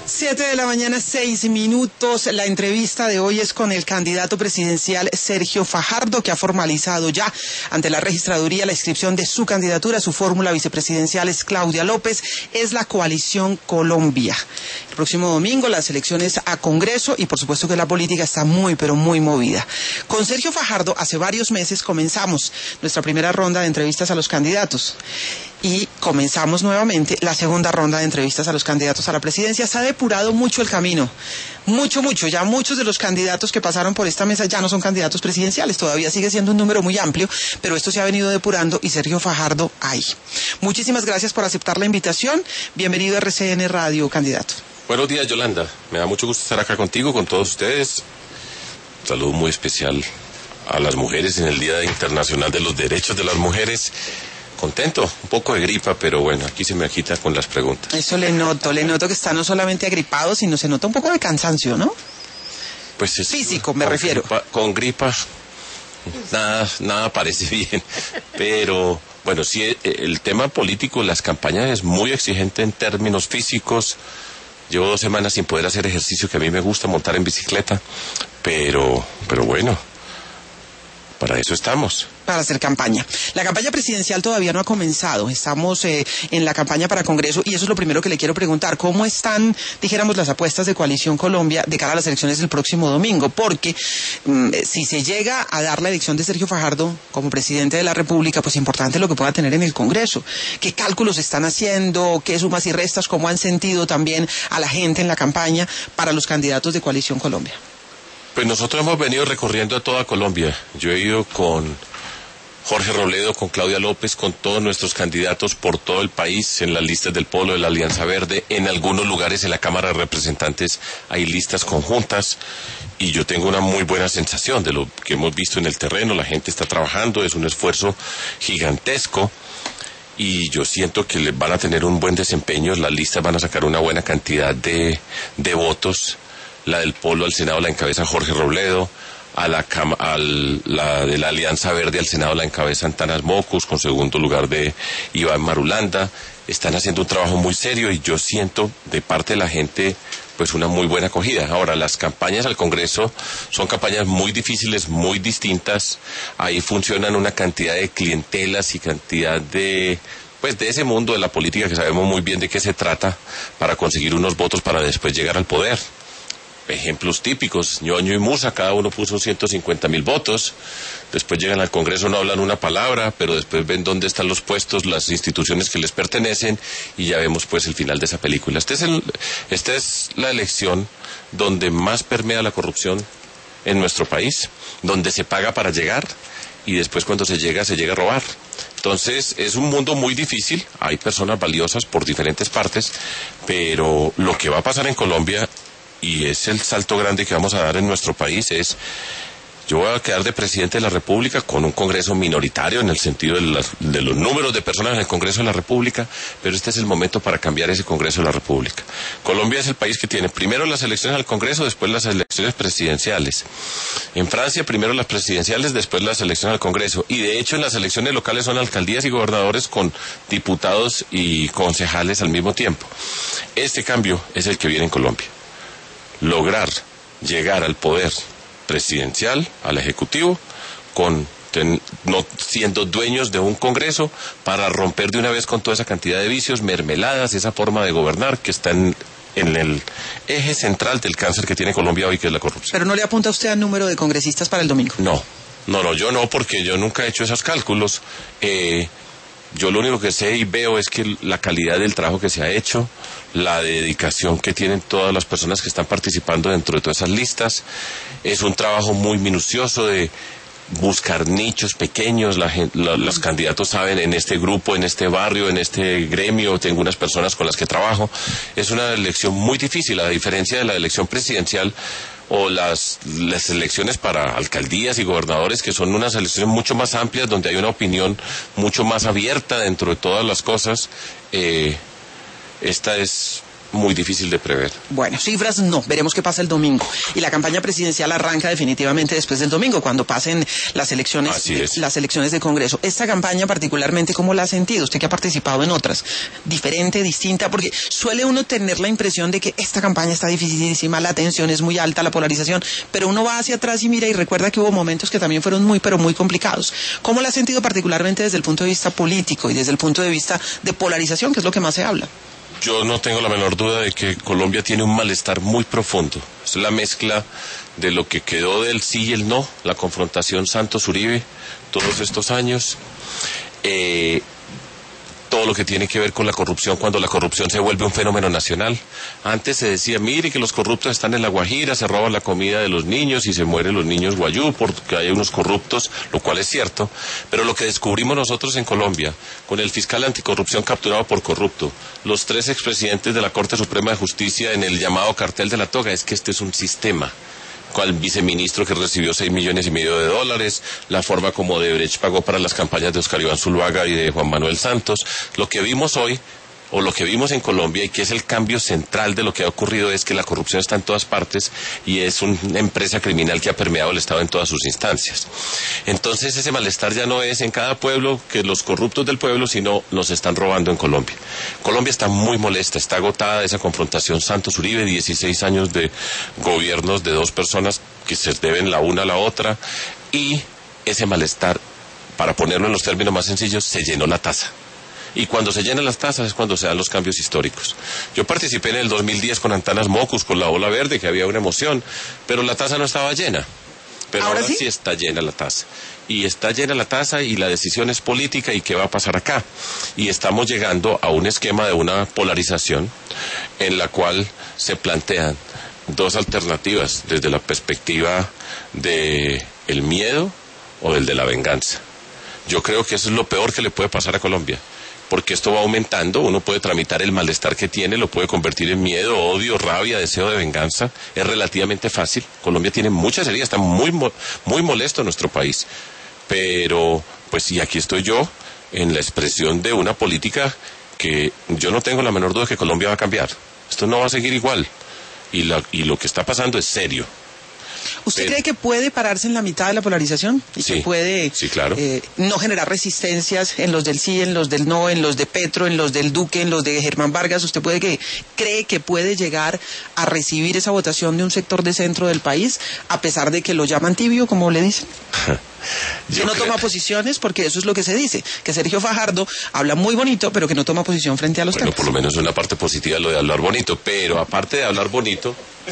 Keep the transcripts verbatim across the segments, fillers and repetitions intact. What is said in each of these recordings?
Siete de la mañana, seis minutos. La entrevista de hoy es con el candidato presidencial Sergio Fajardo, que ha formalizado ya ante la registraduría la inscripción de su candidatura. Su fórmula vicepresidencial es Claudia López. Es la Coalición Colombia. El próximo domingo las elecciones a Congreso y por supuesto que la política está muy pero muy movida. Con Sergio Fajardo hace varios meses comenzamos nuestra primera ronda de entrevistas a los candidatos. Y comenzamos nuevamente la segunda ronda de entrevistas a los candidatos a la presidencia. Se ha depurado mucho el camino, mucho, mucho. Ya muchos de los candidatos que pasaron por esta mesa ya no son candidatos presidenciales. Todavía sigue siendo un número muy amplio, pero esto se ha venido depurando y Sergio Fajardo ahí. Muchísimas gracias por aceptar la invitación. Bienvenido a R C N Radio, candidato. Buenos días, Yolanda. Me da mucho gusto estar acá contigo, con todos ustedes. Un saludo muy especial a las mujeres en el Día Internacional de los Derechos de las Mujeres. Contento, un poco de gripa, pero bueno, aquí se me agita con las preguntas. Eso le noto, le noto que está no solamente agripado, sino se nota un poco de cansancio, ¿no? Pues es, físico, me con refiero. Gripa, con gripa, nada, nada parece bien, pero bueno, sí, el tema político, las campañas es muy exigente en términos físicos. Llevo dos semanas sin poder hacer ejercicio, que a mí me gusta montar en bicicleta, pero, pero bueno, para eso estamos. Para hacer campaña. La campaña presidencial todavía no ha comenzado. Estamos eh, en la campaña para Congreso y eso es lo primero que le quiero preguntar. ¿Cómo están, dijéramos, las apuestas de Coalición Colombia de cara a las elecciones del próximo domingo? Porque mmm, si se llega a dar la elección de Sergio Fajardo como presidente de la República, pues importante lo que pueda tener en el Congreso. ¿Qué cálculos están haciendo? ¿Qué sumas y restas? ¿Cómo han sentido también a la gente en la campaña para los candidatos de Coalición Colombia? Pues nosotros hemos venido recorriendo a toda Colombia. Yo he ido con Jorge Robledo, con Claudia López, con todos nuestros candidatos por todo el país, en las listas del Polo de la Alianza Verde. En algunos lugares en la Cámara de Representantes hay listas conjuntas y yo tengo una muy buena sensación de lo que hemos visto en el terreno. La gente está trabajando, es un esfuerzo gigantesco y yo siento que van a tener un buen desempeño. Las listas van a sacar una buena cantidad de, de votos. La del Polo al Senado la encabeza Jorge Robledo, a la, a la de la Alianza Verde al Senado la encabezan Tanas Mocus, con segundo lugar de Iván Marulanda. Están haciendo un trabajo muy serio y yo siento de parte de la gente pues una muy buena acogida. Ahora, las campañas al Congreso son campañas muy difíciles, muy distintas. Ahí funcionan una cantidad de clientelas y cantidad de pues de ese mundo de la política que sabemos muy bien de qué se trata para conseguir unos votos para después llegar al poder. Ejemplos típicos, Ñoño y Musa, cada uno puso ciento cincuenta mil votos, después llegan al Congreso, no hablan una palabra, pero después ven dónde están los puestos, las instituciones que les pertenecen, y ya vemos pues el final de esa película. Este es el, esta es la elección donde más permea la corrupción en nuestro país, donde se paga para llegar, y después cuando se llega, se llega a robar. Entonces, es un mundo muy difícil, hay personas valiosas por diferentes partes, pero lo que va a pasar en Colombia, y es el salto grande que vamos a dar en nuestro país, es yo voy a quedar de presidente de la República con un Congreso minoritario en el sentido de, las, de los números de personas en el Congreso de la República, pero este es el momento para cambiar ese Congreso de la República. Colombia es el país que tiene primero las elecciones al Congreso, después las elecciones presidenciales. En Francia, primero las presidenciales, después las elecciones al Congreso. Y de hecho en las elecciones locales son alcaldías y gobernadores con diputados y concejales al mismo tiempo. Este cambio es el que viene en Colombia. Lograr llegar al poder presidencial, al ejecutivo, con ten, no siendo dueños de un Congreso, para romper de una vez con toda esa cantidad de vicios, mermeladas, esa forma de gobernar que está en, en el eje central del cáncer que tiene Colombia hoy, que es la corrupción. ¿Pero no le apunta usted al número de congresistas para el domingo? No, no, no, yo no, porque yo nunca he hecho esos cálculos. Eh, Yo lo único que sé y veo es que la calidad del trabajo que se ha hecho, la dedicación que tienen todas las personas que están participando dentro de todas esas listas, es un trabajo muy minucioso de buscar nichos pequeños. La gente, la, los candidatos saben, en este grupo, en este barrio, en este gremio, tengo unas personas con las que trabajo. Es una elección muy difícil, a diferencia de la elección presidencial o las, las elecciones para alcaldías y gobernadores, que son unas elecciones mucho más amplias, donde hay una opinión mucho más abierta dentro de todas las cosas. Eh, esta es muy difícil de prever. Bueno, cifras no, veremos qué pasa el domingo. Y la campaña presidencial arranca definitivamente después del domingo, cuando pasen las elecciones, las elecciones de Congreso. Esta campaña particularmente, ¿cómo la ha sentido? Usted que ha participado en otras, diferente, distinta, porque suele uno tener la impresión de que esta campaña está dificilísima, la tensión es muy alta, la polarización, pero uno va hacia atrás y mira y recuerda que hubo momentos que también fueron muy, pero muy complicados. ¿Cómo la ha sentido particularmente desde el punto de vista político y desde el punto de vista de polarización, que es lo que más se habla? Yo no tengo la menor duda de que Colombia tiene un malestar muy profundo. Es la mezcla de lo que quedó del sí y el no, la confrontación Santos-Uribe, todos estos años, eh, todo lo que tiene que ver con la corrupción, cuando la corrupción se vuelve un fenómeno nacional. Antes se decía, mire que los corruptos están en La Guajira, se roban la comida de los niños y se mueren los niños guayú porque hay unos corruptos, lo cual es cierto, pero lo que descubrimos nosotros en Colombia, con el fiscal anticorrupción capturado por corrupto, los tres expresidentes de la Corte Suprema de Justicia en el llamado cartel de la toga, es que este es un sistema. Al viceministro que recibió seis millones y medio de dólares, la forma como Odebrecht pagó para las campañas de Oscar Iván Zuluaga y de Juan Manuel Santos. Lo que vimos hoy, o lo que vimos en Colombia, y que es el cambio central de lo que ha ocurrido, es que la corrupción está en todas partes y es una empresa criminal que ha permeado el Estado en todas sus instancias. Entonces ese malestar ya no es en cada pueblo que los corruptos del pueblo, sino nos están robando en Colombia. Colombia está muy molesta, está agotada de esa confrontación Santos-Uribe, dieciséis años de gobiernos de dos personas que se deben la una a la otra, y ese malestar, para ponerlo en los términos más sencillos, se llenó la taza. Y cuando se llenan las tazas es cuando se dan los cambios históricos. Yo participé en el dos mil diez con Antanas Mocus, con la Ola Verde, que había una emoción, pero la taza no estaba llena. Pero ahora, ahora sí? sí está llena la taza. Y está llena la taza y la decisión es política y qué va a pasar acá. Y estamos llegando a un esquema de una polarización en la cual se plantean dos alternativas desde la perspectiva de el miedo o del de la venganza. Yo creo que eso es lo peor que le puede pasar a Colombia, porque esto va aumentando, uno puede tramitar el malestar que tiene, lo puede convertir en miedo, odio, rabia, deseo de venganza, es relativamente fácil. Colombia tiene muchas heridas, está muy, muy molesto nuestro país, pero pues y aquí estoy yo en la expresión de una política que yo no tengo la menor duda de que Colombia va a cambiar, esto no va a seguir igual, y, la, y lo que está pasando es serio. ¿Usted Pero, cree que puede pararse en la mitad de la polarización? ¿Y sí, que puede sí, claro. eh, no generar resistencias en los del sí, en los del no, en los de Petro, en los del Duque, en los de Germán Vargas? ¿Usted puede que cree que puede llegar a recibir esa votación de un sector de centro del país, a pesar de que lo llaman tibio, como le dicen? Que no creo... toma posiciones, porque eso es lo que se dice, que Sergio Fajardo habla muy bonito, pero que no toma posición frente a los bueno, temas. Por lo menos una parte positiva lo de hablar bonito, pero aparte de hablar bonito,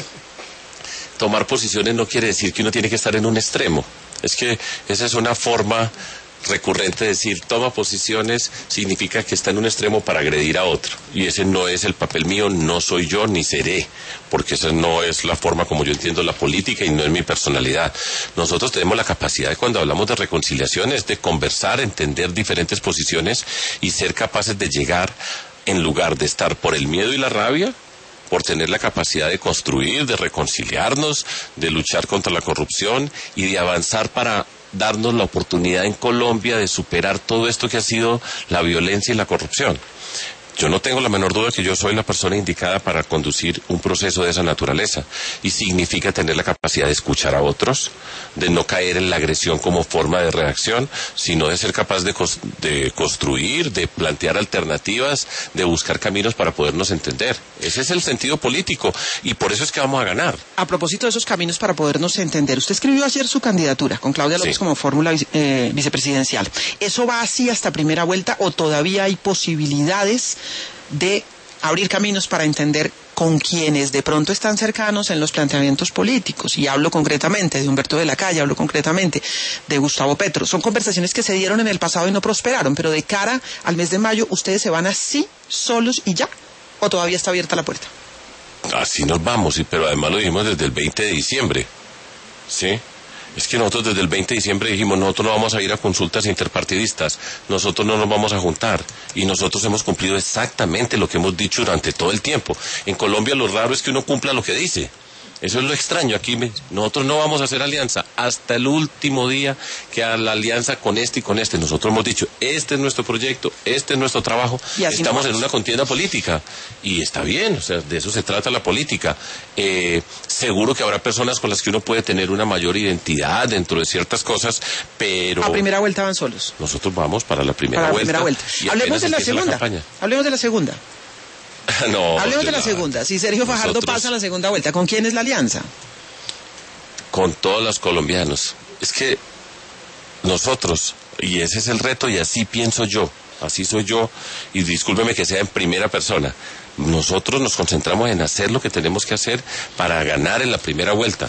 tomar posiciones no quiere decir que uno tiene que estar en un extremo. Es que esa es una forma recurrente de decir, toma posiciones, significa que está en un extremo para agredir a otro. Y ese no es el papel mío, no soy yo ni seré, porque esa no es la forma como yo entiendo la política y no es mi personalidad. Nosotros tenemos la capacidad de, cuando hablamos de reconciliaciones, de conversar, entender diferentes posiciones y ser capaces de llegar, en lugar de estar por el miedo y la rabia, por tener la capacidad de construir, de reconciliarnos, de luchar contra la corrupción y de avanzar para darnos la oportunidad en Colombia de superar todo esto que ha sido la violencia y la corrupción. Yo no tengo la menor duda que yo soy la persona indicada para conducir un proceso de esa naturaleza, y significa tener la capacidad de escuchar a otros, de no caer en la agresión como forma de reacción, sino de ser capaz de, cos- de construir, de plantear alternativas, de buscar caminos para podernos entender. Ese es el sentido político y por eso es que vamos a ganar. A propósito de esos caminos para podernos entender, usted escribió ayer su candidatura con Claudia López sí. como fórmula vice, eh, vicepresidencial. ¿Eso va así hasta primera vuelta o todavía hay posibilidades de abrir caminos para entender con quienes de pronto están cercanos en los planteamientos políticos? Y hablo concretamente de Humberto de la Calle, hablo concretamente de Gustavo Petro. Son conversaciones que se dieron en el pasado y no prosperaron, pero de cara al mes de mayo, ¿ustedes se van así, solos y ya? ¿O todavía está abierta la puerta? Así nos vamos, pero además lo dijimos desde el veinte de diciembre, ¿sí? Es que nosotros desde el veinte de diciembre dijimos, nosotros no vamos a ir a consultas interpartidistas, nosotros no nos vamos a juntar, y nosotros hemos cumplido exactamente lo que hemos dicho durante todo el tiempo. En Colombia lo raro es que uno cumpla lo que dice. Eso es lo extraño. Aquí me, nosotros no vamos a hacer alianza hasta el último día que a la alianza con este y con este. Nosotros hemos dicho, este es nuestro proyecto, este es nuestro trabajo. Estamos en una contienda política y está bien, o sea, de eso se trata la política. Eh, seguro que habrá personas con las que uno puede tener una mayor identidad dentro de ciertas cosas, pero... A primera vuelta van solos. Nosotros vamos para la primera para la vuelta. Primera vuelta. Hablemos de la segunda. La Hablemos de la segunda. No, Hablemos de la segunda. Si Sergio Fajardo nosotros, pasa a la segunda vuelta, ¿con quién es la alianza? Con todos los colombianos. Es que nosotros, y ese es el reto, y así pienso yo, así soy yo, y discúlpeme que sea en primera persona, nosotros nos concentramos en hacer lo que tenemos que hacer para ganar en la primera vuelta.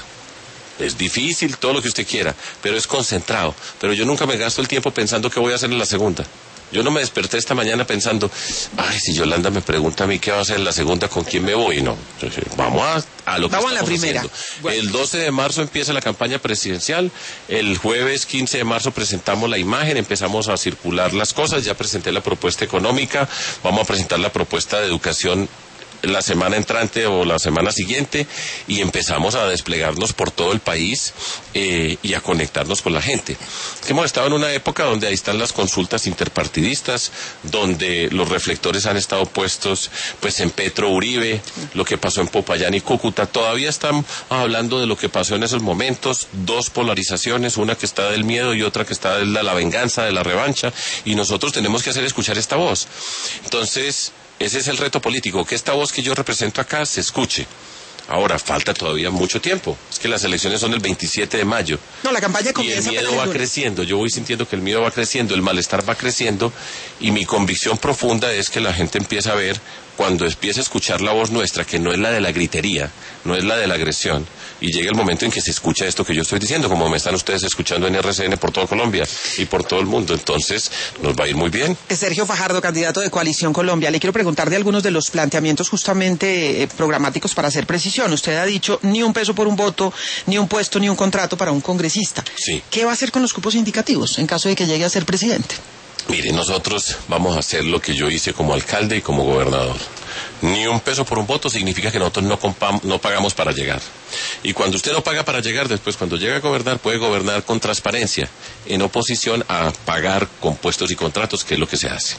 Es difícil, todo lo que usted quiera, pero es concentrado. Pero yo nunca me gasto el tiempo pensando qué voy a hacer en la segunda. Yo no me desperté esta mañana pensando, ay, si Yolanda me pregunta a mí qué va a hacer en la segunda, ¿con quién me voy? No, vamos a, a lo que vamos estamos a la primera. Bueno. El doce de marzo empieza la campaña presidencial, el jueves quince de marzo presentamos la imagen, empezamos a circular las cosas, ya presenté la propuesta económica, vamos a presentar la propuesta de educación la semana entrante o la semana siguiente y empezamos a desplegarnos por todo el país eh, y a conectarnos con la gente. Hemos estado en una época donde ahí están las consultas interpartidistas, donde los reflectores han estado puestos pues en Petro Uribe, lo que pasó en Popayán y Cúcuta. Todavía están hablando de lo que pasó en esos momentos, dos polarizaciones, una que está del miedo y otra que está de la, la venganza, de la revancha, y nosotros tenemos que hacer escuchar esta voz. Entonces, ese es el reto político, que esta voz que yo represento acá se escuche. Ahora, falta todavía mucho tiempo. Es que las elecciones son el veintisiete de mayo. No, la campaña comienza. Y el miedo va creciendo. Yo voy sintiendo que el miedo va creciendo, el malestar va creciendo. Y mi convicción profunda es que la gente empieza a ver, cuando empieza a escuchar la voz nuestra, que no es la de la gritería, no es la de la agresión, y llega el momento en que se escucha esto que yo estoy diciendo, como me están ustedes escuchando en R C N por todo Colombia y por todo el mundo. Entonces, nos va a ir muy bien. Sergio Fajardo, candidato de Coalición Colombia, le quiero preguntar de algunos de los planteamientos justamente eh, programáticos para hacer precisión. Usted ha dicho ni un peso por un voto, ni un puesto, ni un contrato para un congresista. Sí. ¿Qué va a hacer con los cupos indicativos en caso de que llegue a ser presidente? Mire, nosotros vamos a hacer lo que yo hice como alcalde y como gobernador. Ni un peso por un voto significa que nosotros no, compam, no pagamos para llegar. Y cuando usted no paga para llegar, después cuando llega a gobernar, puede gobernar con transparencia, en oposición a pagar con puestos y contratos, que es lo que se hace.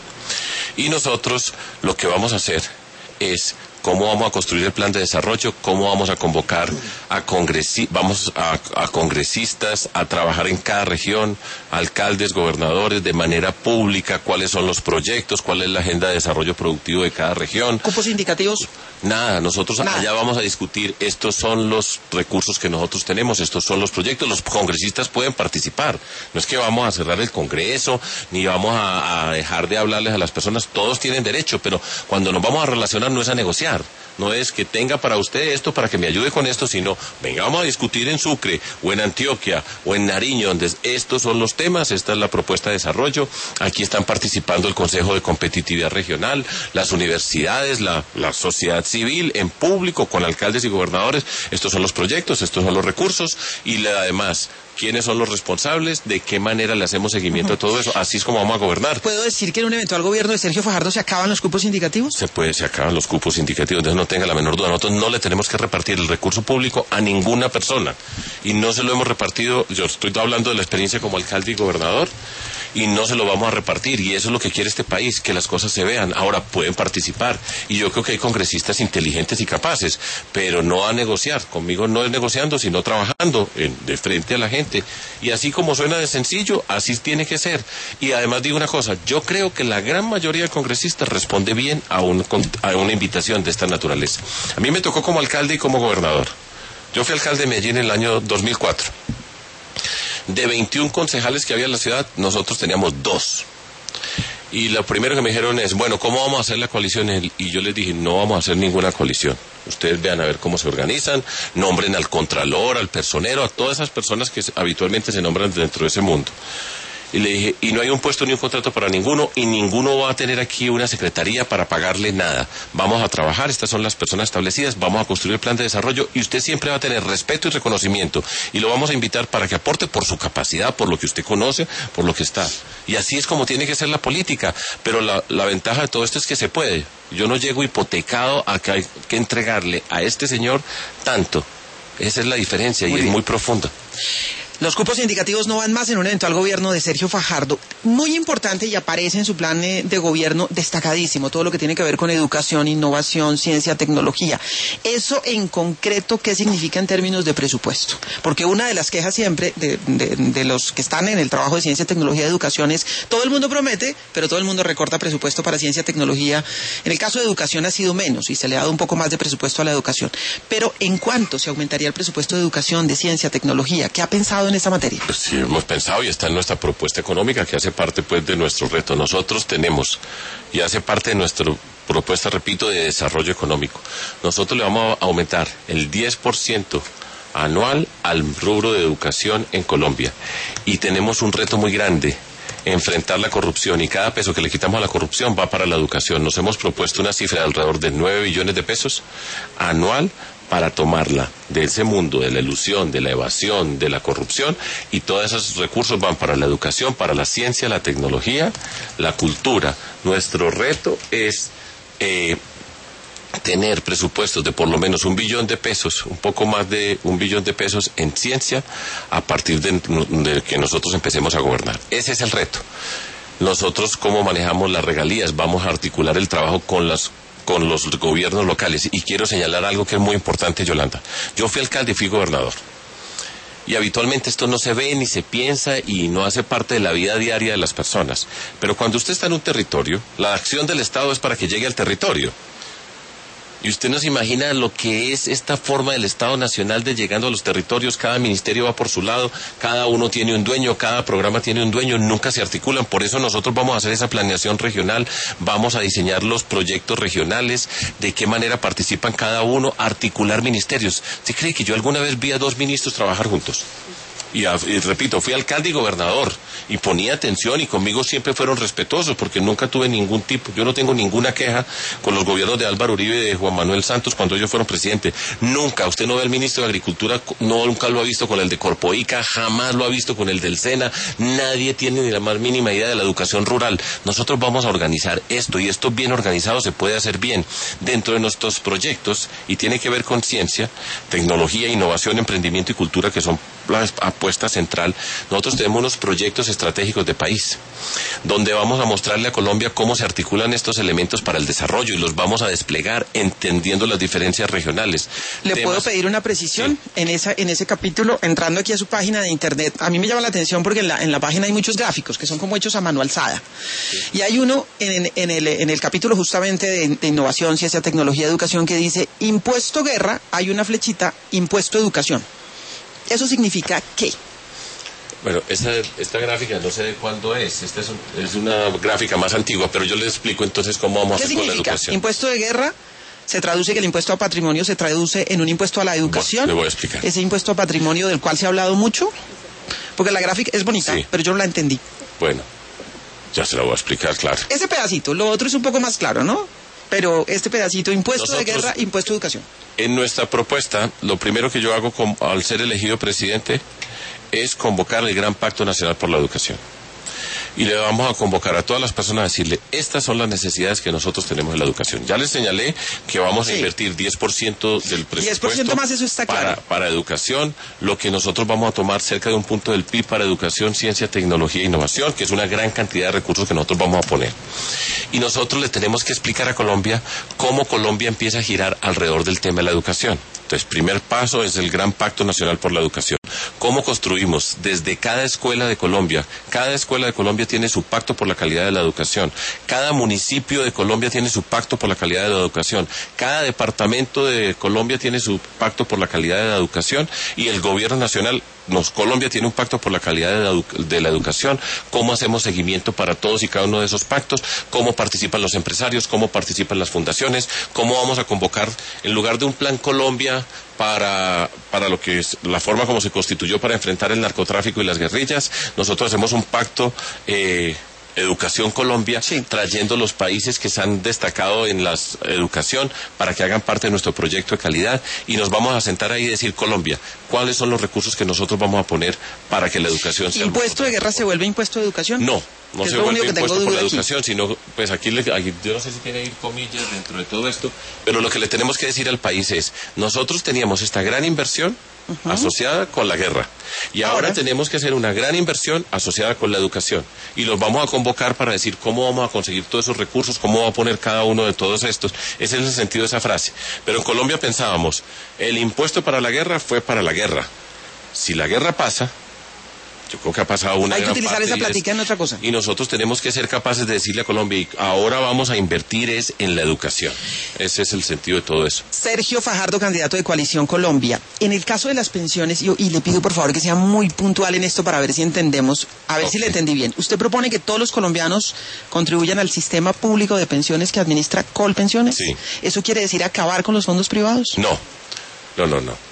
Y nosotros lo que vamos a hacer es cómo vamos a construir el plan de desarrollo, cómo vamos a convocar a, congresi vamos a, a congresistas a trabajar en cada región, alcaldes, gobernadores, de manera pública, cuáles son los proyectos, cuál es la agenda de desarrollo productivo de cada región. ¿Cupos indicativos? Nada, nosotros Nada. allá vamos a discutir, estos son los recursos que nosotros tenemos, estos son los proyectos, los congresistas pueden participar. No es que vamos a cerrar el Congreso, ni vamos a, a dejar de hablarles a las personas, todos tienen derecho, pero cuando nos vamos a relacionar no es a negociar. No es que tenga para usted esto, para que me ayude con esto, sino venga, vamos a discutir en Sucre, o en Antioquia, o en Nariño, donde estos son los temas, esta es la propuesta de desarrollo. Aquí están participando el Consejo de Competitividad Regional, las universidades, la, la sociedad civil, en público, con alcaldes y gobernadores. Estos son los proyectos, estos son los recursos, y la, además, ¿quiénes son los responsables? ¿De qué manera le hacemos seguimiento a todo eso? Así es como vamos a gobernar. ¿Puedo decir que en un eventual gobierno de Sergio Fajardo se acaban los cupos indicativos? Se puede, se acaban los cupos indicativos, entonces no tenga la menor duda. Nosotros no le tenemos que repartir el recurso público a ninguna persona. Y no se lo hemos repartido, yo estoy hablando de la experiencia como alcalde y gobernador, y no se lo vamos a repartir, y eso es lo que quiere este país, que las cosas se vean. Ahora pueden participar, y yo creo que hay congresistas inteligentes y capaces, pero no a negociar. Conmigo no es negociando, sino trabajando en, de frente a la gente. Y así como suena de sencillo, así tiene que ser. Y además digo una cosa, yo creo que la gran mayoría de congresistas responde bien a, un, a una invitación de esta naturaleza. A mí me tocó como alcalde y como gobernador. Yo fui alcalde de Medellín en el año dos mil cuatro. De veintiún concejales que había en la ciudad, nosotros teníamos dos. Y lo primero que me dijeron es, bueno, ¿cómo vamos a hacer la coalición? Y yo les dije, no vamos a hacer ninguna coalición. Ustedes vean a ver cómo se organizan, nombren al contralor, al personero, a todas esas personas que habitualmente se nombran dentro de ese mundo. Y le dije, y no hay un puesto ni un contrato para ninguno, y ninguno va a tener aquí una secretaría para pagarle nada. Vamos a trabajar, estas son las personas establecidas, vamos a construir el plan de desarrollo, y usted siempre va a tener respeto y reconocimiento, y lo vamos a invitar para que aporte por su capacidad, por lo que usted conoce, por lo que está. Y así es como tiene que ser la política, pero la, la ventaja de todo esto es que se puede. Yo no llego hipotecado a que hay que entregarle a este señor tanto. Esa es la diferencia Muy y bien. es muy profunda. Los cupos indicativos no van más en un eventual gobierno de Sergio Fajardo. Muy importante y aparece en su plan eh, de gobierno destacadísimo, todo lo que tiene que ver con educación, innovación, ciencia, tecnología. Eso en concreto, ¿qué significa en términos de presupuesto? Porque una de las quejas siempre de, de, de los que están en el trabajo de ciencia, tecnología y educación es todo el mundo promete, pero todo el mundo recorta presupuesto para ciencia, tecnología. En el caso de educación ha sido menos y se le ha dado un poco más de presupuesto a la educación. Pero ¿en cuánto se aumentaría el presupuesto de educación, de ciencia, tecnología? ¿Qué ha pensado en esta materia? Pues sí, hemos pensado y está en nuestra propuesta económica que hace parte pues de nuestro reto. Nosotros tenemos y hace parte de nuestra propuesta, repito, de desarrollo económico. Nosotros le vamos a aumentar el diez por ciento anual al rubro de educación en Colombia y tenemos un reto muy grande: enfrentar la corrupción, y cada peso que le quitamos a la corrupción va para la educación. Nos hemos propuesto una cifra de alrededor de nueve billones de pesos anual para tomarla de ese mundo de la ilusión, de la evasión, de la corrupción, y todos esos recursos van para la educación, para la ciencia, la tecnología, la cultura. Nuestro reto es eh, tener presupuestos de por lo menos un billón de pesos, un poco más de un billón de pesos en ciencia a partir de, de que nosotros empecemos a gobernar. Ese es el reto. Nosotros, ¿cómo manejamos las regalías? Vamos a articular el trabajo con las con los gobiernos locales. Y quiero señalar algo que es muy importante, Yolanda. Yo fui alcalde y fui gobernador. Y habitualmente esto no se ve ni se piensa y no hace parte de la vida diaria de las personas. Pero cuando usted está en un territorio, la acción del Estado es para que llegue al territorio. Y usted no se imagina lo que es esta forma del Estado Nacional de llegando a los territorios. Cada ministerio va por su lado, cada uno tiene un dueño, cada programa tiene un dueño, nunca se articulan. Por eso nosotros vamos a hacer esa planeación regional, vamos a diseñar los proyectos regionales, de qué manera participan cada uno, articular ministerios. ¿Usted cree que yo alguna vez vi a dos ministros trabajar juntos? Y, a, y repito, fui alcalde y gobernador y ponía atención, y conmigo siempre fueron respetuosos porque nunca tuve ningún tipo, yo no tengo ninguna queja con los gobiernos de Álvaro Uribe y de Juan Manuel Santos cuando ellos fueron presidente. Nunca, usted no ve al ministro de Agricultura, no, nunca lo ha visto con el de Corpoica, jamás lo ha visto con el del SENA, nadie tiene ni la más mínima idea de la educación rural. Nosotros vamos a organizar esto, y esto bien organizado se puede hacer bien dentro de nuestros proyectos, y tiene que ver con ciencia, tecnología, innovación, emprendimiento y cultura, que son la apuesta central. Nosotros tenemos unos proyectos estratégicos de país donde vamos a mostrarle a Colombia cómo se articulan estos elementos para el desarrollo, y los vamos a desplegar entendiendo las diferencias regionales. ¿Le Temas... puedo pedir una precisión? Sí. En esa, en ese capítulo, entrando aquí a su página de internet, a mí me llama la atención porque en la, en la página hay muchos gráficos que son como hechos a mano alzada. Sí. Y hay uno en, en, el, en el capítulo justamente de, de innovación, ciencia, tecnología, educación, que dice impuesto guerra, hay una flechita, impuesto educación. ¿Eso significa qué? Bueno, esta, esta gráfica no sé de cuándo es, esta es, un, es una gráfica más antigua, pero yo les explico entonces cómo vamos a hacer con la educación. Impuesto de guerra se traduce que el impuesto a patrimonio se traduce en un impuesto a la educación. Bueno, le voy a explicar. Ese impuesto a patrimonio del cual se ha hablado mucho, porque la gráfica es bonita, sí, pero yo no la entendí. Bueno, ya se la voy a explicar, claro. Ese pedacito, lo otro es un poco más claro, ¿no? Pero este pedacito, impuesto Nosotros, de guerra, impuesto de educación. En nuestra propuesta, lo primero que yo hago con, al ser elegido presidente es convocar el Gran Pacto Nacional por la Educación. Y le vamos a convocar a todas las personas a decirle, estas son las necesidades que nosotros tenemos en la educación. Ya les señalé que vamos sí. a invertir diez por ciento del presupuesto diez por ciento más, eso está claro. para, para educación, lo que nosotros vamos a tomar cerca de un punto del P I B para educación, ciencia, tecnología e innovación, que es una gran cantidad de recursos que nosotros vamos a poner. Y nosotros le tenemos que explicar a Colombia cómo Colombia empieza a girar alrededor del tema de la educación. Entonces, primer paso es el Gran Pacto Nacional por la Educación. ¿Cómo construimos desde cada escuela de Colombia? Cada escuela de Colombia tiene su pacto por la calidad de la educación. Cada municipio de Colombia tiene su pacto por la calidad de la educación. Cada departamento de Colombia tiene su pacto por la calidad de la educación. Y el gobierno nacional, nos, Colombia tiene un pacto por la calidad de la, de la educación. ¿Cómo hacemos seguimiento para todos y cada uno de esos pactos? ¿Cómo participan los empresarios? ¿Cómo participan las fundaciones? ¿Cómo vamos a convocar, en lugar de un plan Colombia para, para lo que es la forma como se constituyó para enfrentar el narcotráfico y las guerrillas? Nosotros hacemos un pacto eh, Educación Colombia, sí, trayendo los países que se han destacado en la educación para que hagan parte de nuestro proyecto de calidad, y nos vamos a sentar ahí y decir, Colombia, ¿cuáles son los recursos que nosotros vamos a poner para que la educación sea... ¿Impuesto de guerra se vuelve impuesto de educación? No, No que se es lo único vuelve que tengo impuesto por duda la aquí. educación, sino, pues aquí, le, aquí, yo no sé si tiene que ir comillas dentro de todo esto, pero lo que le tenemos que decir al país es, nosotros teníamos esta gran inversión uh-huh. asociada con la guerra, y ahora, ahora tenemos que hacer una gran inversión asociada con la educación, y los vamos a convocar para decir cómo vamos a conseguir todos esos recursos, cómo va a poner cada uno de todos estos. Ese es el sentido de esa frase. Pero en Colombia pensábamos, el impuesto para la guerra fue para la guerra. Si la guerra pasa, yo creo que ha pasado una Hay gran que utilizar parte esa plática en otra cosa. Y nosotros tenemos que ser capaces de decirle a Colombia, y ahora vamos a invertir es en la educación. Ese es el sentido de todo eso. Sergio Fajardo, candidato de Coalición Colombia. En el caso de las pensiones, yo, y le pido por favor que sea muy puntual en esto para ver si entendemos, a ver okay. si le entendí bien. Usted propone que todos los colombianos contribuyan al sistema público de pensiones que administra Colpensiones. Sí. ¿Eso quiere decir acabar con los fondos privados? No, no, no, no.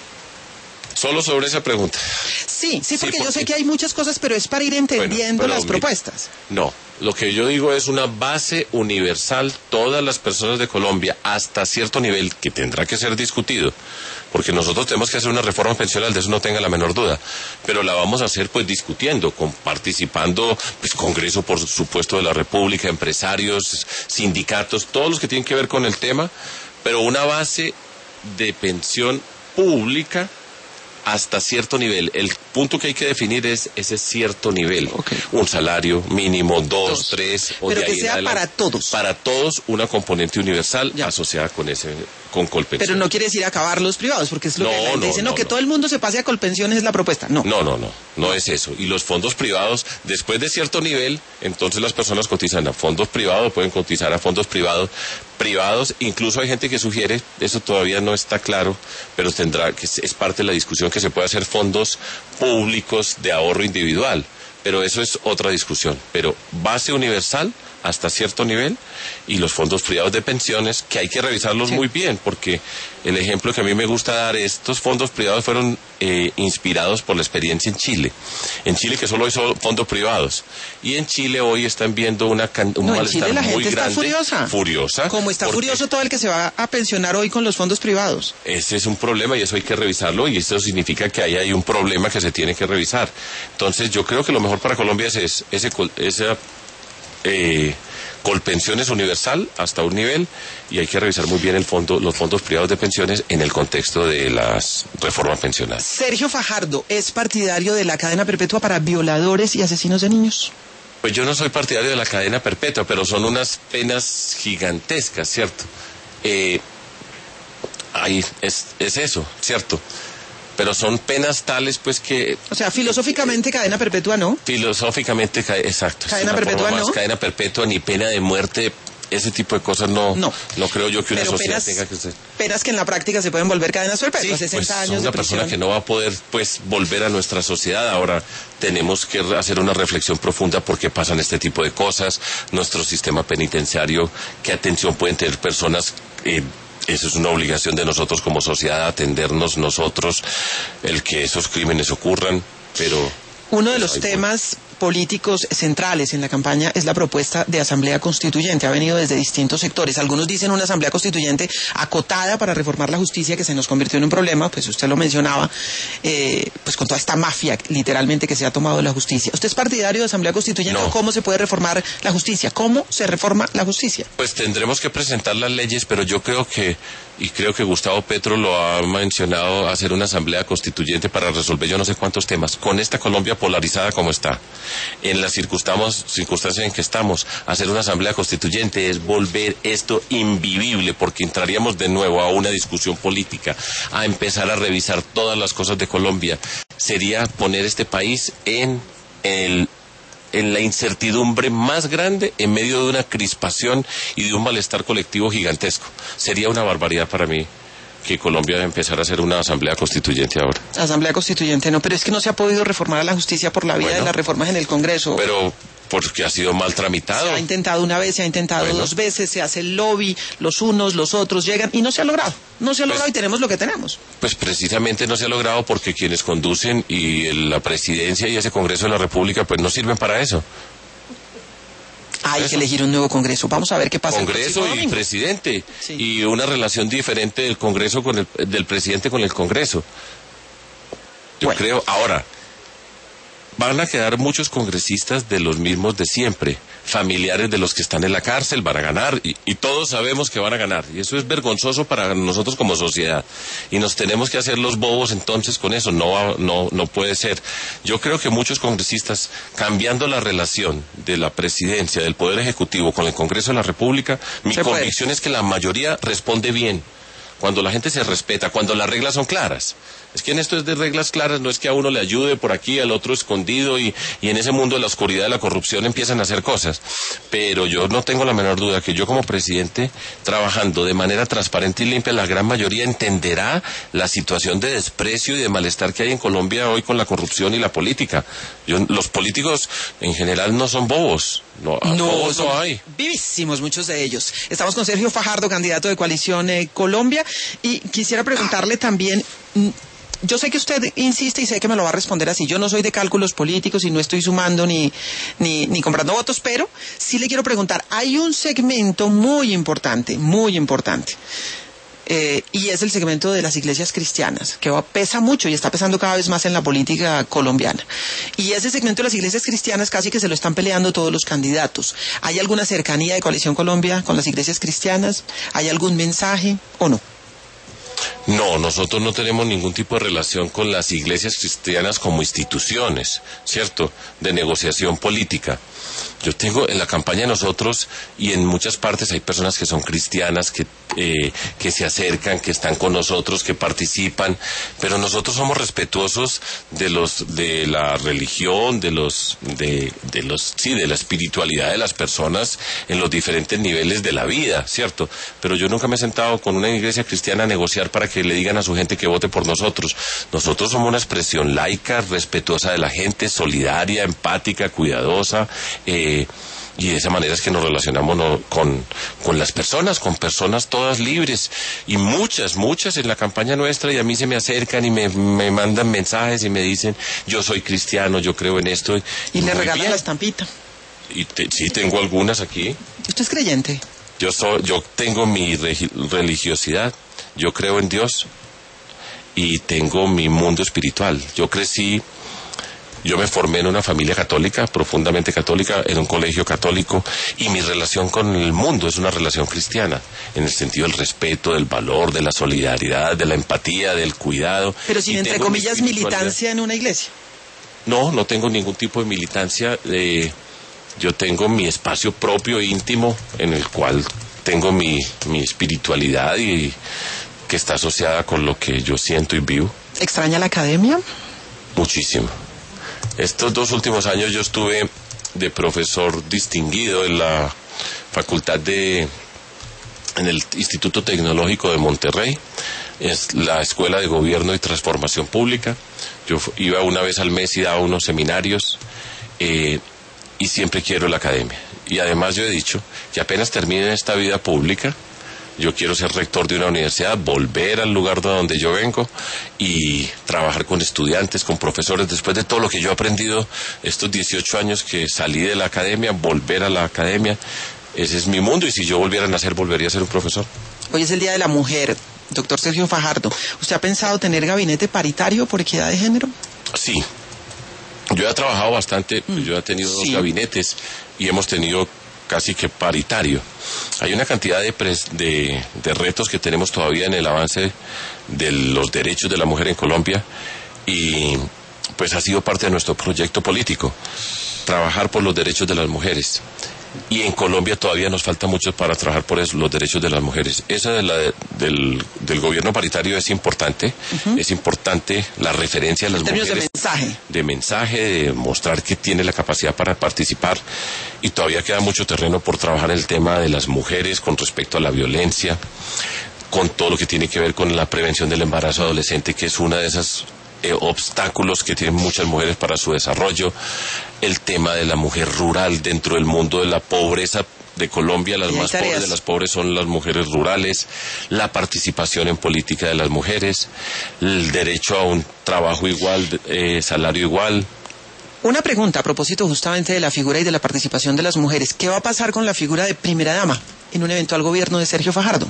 Solo sobre esa pregunta. Sí, sí, porque, sí, porque yo sé que hay muchas cosas, pero es para ir entendiendo bueno, las propuestas. No, lo que yo digo es una base universal, todas las personas de Colombia, hasta cierto nivel, que tendrá que ser discutido, porque nosotros tenemos que hacer una reforma pensional, de eso no tenga la menor duda, pero la vamos a hacer pues discutiendo, con, participando, pues Congreso, por supuesto, de la República, empresarios, sindicatos, todos los que tienen que ver con el tema, pero una base de pensión pública hasta cierto nivel. El punto que hay que definir es ese cierto nivel. Okay. Un salario mínimo, dos, dos. tres. O Pero de que ahí sea para todos. Para todos, una componente universal ya. asociada con ese con Colpensiones. Pero no quiere decir acabar los privados, porque es lo no, que la gente no, dice, no, no, que no. todo el mundo se pase a Colpensiones es la propuesta. No. No, no, no, no es eso. Y los fondos privados, después de cierto nivel, entonces las personas cotizan a fondos privados, pueden cotizar a fondos privados, privados, incluso hay gente que sugiere, eso todavía no está claro, pero tendrá que es parte de la discusión que se puede hacer fondos públicos de ahorro individual, pero eso es otra discusión. Pero base universal hasta cierto nivel, y los fondos privados de pensiones, que hay que revisarlos sí. muy bien, porque el ejemplo que a mí me gusta dar, estos fondos privados fueron eh, inspirados por la experiencia en Chile. En Chile, que solo hay solo fondos privados, y en Chile hoy están viendo una un no, malestar en Chile la muy gente grande. Está furiosa. Furiosa. Como está furioso todo el que se va a pensionar hoy con los fondos privados. Ese es un problema y eso hay que revisarlo, y eso significa que ahí hay un problema que se tiene que revisar. Entonces yo creo que lo mejor para Colombia es ese, ese, ese Eh, Colpensiones universal hasta un nivel, y hay que revisar muy bien el fondo, los fondos privados de pensiones en el contexto de las reformas pensionales. Sergio Fajardo es partidario de la cadena perpetua para violadores y asesinos de niños. Pues yo no soy partidario de la cadena perpetua, pero son unas penas gigantescas, ¿cierto? Eh, ahí es, es eso, ¿cierto? Pero son penas tales, pues, que... O sea, filosóficamente eh, cadena perpetua no. Filosóficamente, exacto. Cadena perpetua no. Cadena perpetua ni pena de muerte, ese tipo de cosas no, no. no creo yo que una Pero sociedad penas, tenga que ser. Penas que en la práctica se pueden volver cadenas perpetuas, sí, sesenta pues, años una de persona prisión. que no va a poder, pues, volver a nuestra sociedad. Ahora tenemos que hacer una reflexión profunda por qué pasan este tipo de cosas. Nuestro sistema penitenciario, qué atención pueden tener personas... Eh, Eso es una obligación de nosotros como sociedad, atendernos nosotros, el que esos crímenes ocurran, pero... Uno de los temas políticos centrales en la campaña es la propuesta de asamblea constituyente. Ha venido desde distintos sectores. Algunos dicen una asamblea constituyente acotada para reformar la justicia, que se nos convirtió en un problema, pues usted lo mencionaba, eh, pues con toda esta mafia literalmente que se ha tomado de la justicia. ¿Usted es partidario de asamblea constituyente? No. ¿Cómo se puede reformar la justicia? ¿Cómo se reforma la justicia? Pues tendremos que presentar las leyes, pero yo creo que, y creo que Gustavo Petro lo ha mencionado, hacer una asamblea constituyente para resolver yo no sé cuántos temas, con esta Colombia polarizada como está. En las circunstancias, circunstancias en que estamos, hacer una asamblea constituyente es volver esto invivible, porque entraríamos de nuevo a una discusión política, a empezar a revisar todas las cosas de Colombia. Sería poner este país en el en la incertidumbre más grande, en medio de una crispación y de un malestar colectivo gigantesco. Sería una barbaridad para mí que Colombia empezara a hacer una asamblea constituyente ahora. Asamblea constituyente no, pero es que no se ha podido reformar a la justicia por la vía bueno, de las reformas en el Congreso. Pero porque ha sido mal tramitado. Se ha intentado una vez, se ha intentado bueno. dos veces, se hace el lobby, los unos, los otros llegan y no se ha logrado. No se ha logrado pues, y tenemos lo que tenemos. Pues precisamente no se ha logrado porque quienes conducen y el, la presidencia y ese Congreso de la República pues no sirven para eso. Hay eso. que elegir un nuevo Congreso. Vamos a ver qué pasa. Congreso y domingo. presidente. Sí. Y una relación diferente del Congreso con el, del presidente con el Congreso. Yo bueno. creo, ahora, van a quedar muchos congresistas de los mismos de siempre, familiares de los que están en la cárcel, van a ganar, y, y todos sabemos que van a ganar, y eso es vergonzoso para nosotros como sociedad, y nos tenemos que hacer los bobos entonces con eso, no, no, no puede ser. Yo creo que muchos congresistas, cambiando la relación de la presidencia, del Poder Ejecutivo con el Congreso de la República, mi convicción es que la mayoría responde bien, cuando la gente se respeta, cuando las reglas son claras. Es que en esto es de reglas claras, no es que a uno le ayude por aquí, al otro escondido, y, y en ese mundo de la oscuridad de la corrupción empiezan a hacer cosas. Pero yo no tengo la menor duda que yo como presidente, trabajando de manera transparente y limpia, la gran mayoría entenderá la situación de desprecio y de malestar que hay en Colombia hoy con la corrupción y la política. Yo, los políticos en general no son bobos. No, no, bobos son no hay. Vivísimos muchos de ellos. Estamos con Sergio Fajardo, candidato de Coalición eh, Colombia, y quisiera preguntarle también... Yo sé que usted insiste y sé que me lo va a responder así. Yo no soy de cálculos políticos y no estoy sumando ni, ni, ni comprando votos, pero sí le quiero preguntar. Hay un segmento muy importante, muy importante, eh, y es el segmento de las iglesias cristianas, que va, pesa mucho y está pesando cada vez más en la política colombiana. Y ese segmento de las iglesias cristianas casi que se lo están peleando todos los candidatos. ¿Hay alguna cercanía de Coalición Colombia con las iglesias cristianas? ¿Hay algún mensaje o no? No, nosotros no tenemos ningún tipo de relación con las iglesias cristianas como instituciones, ¿cierto?, de negociación política. Yo tengo en la campaña de nosotros, y en muchas partes hay personas que son cristianas, que, eh, que se acercan, que están con nosotros, que participan, pero nosotros somos respetuosos de los, de la religión, de los, de, de los, sí, de la espiritualidad de las personas en los diferentes niveles de la vida, ¿cierto? Pero yo nunca me he sentado con una iglesia cristiana a negociar para que le digan a su gente que vote por nosotros. Nosotros somos una expresión laica, respetuosa de la gente, solidaria, empática, cuidadosa, eh, y de esa manera es que nos relacionamos no, con, con las personas, con personas todas libres, y muchas, muchas en la campaña nuestra, y a mí se me acercan y me, me mandan mensajes y me dicen, yo soy cristiano, yo creo en esto. Y, y le regalan bien la estampita. Y te, sí, tengo algunas aquí. ¿Usted es creyente? Yo, soy, yo tengo mi religiosidad, yo creo en Dios, y tengo mi mundo espiritual. Yo crecí... Yo me formé en una familia católica, profundamente católica, en un colegio católico, y mi relación con el mundo es una relación cristiana, en el sentido del respeto, del valor, de la solidaridad, de la empatía, del cuidado. Pero sin, entre comillas, militancia en una iglesia. No, no tengo ningún tipo de militancia. Eh, yo tengo mi espacio propio, íntimo, en el cual tengo mi, mi espiritualidad, y que está asociada con lo que yo siento y vivo. ¿Extraña la academia? Muchísimo. Estos dos últimos años yo estuve de profesor distinguido en la facultad de, en el Instituto Tecnológico de Monterrey, es la Escuela de Gobierno y Transformación Pública. Yo iba una vez al mes y daba unos seminarios, eh, y siempre quiero la academia. Y además yo he dicho que apenas termine esta vida pública, yo quiero ser rector de una universidad, volver al lugar de donde yo vengo y trabajar con estudiantes, con profesores, después de todo lo que yo he aprendido estos dieciocho años que salí de la academia, volver a la academia. Ese es mi mundo, y si yo volviera a nacer, volvería a ser un profesor. Hoy es el Día de la Mujer, doctor Sergio Fajardo. ¿Usted ha pensado tener gabinete paritario por equidad de género? Sí. Yo he trabajado bastante, mm. yo he tenido sí. dos gabinetes y hemos tenido casi que paritario. Hay una cantidad de, pres, de, de retos que tenemos todavía en el avance de los derechos de la mujer en Colombia, y pues ha sido parte de nuestro proyecto político, trabajar por los derechos de las mujeres. Y en Colombia todavía nos falta mucho para trabajar por eso, los derechos de las mujeres. Esa de la, del, del gobierno paritario es importante, uh-huh. es importante la referencia a las mujeres. De mensaje. De mensaje, de mostrar que tiene la capacidad para participar, y todavía queda mucho terreno por trabajar en el tema de las mujeres con respecto a la violencia, con todo lo que tiene que ver con la prevención del embarazo adolescente, que es una de esas Eh, obstáculos que tienen muchas mujeres para su desarrollo, el tema de la mujer rural dentro del mundo de la pobreza de Colombia, las más tareas. pobres de las pobres son las mujeres rurales, la participación en política de las mujeres, el derecho a un trabajo igual, eh, salario igual. Una pregunta a propósito justamente de la figura y de la participación de las mujeres. ¿Qué va a pasar con la figura de primera dama en un eventual gobierno de Sergio Fajardo?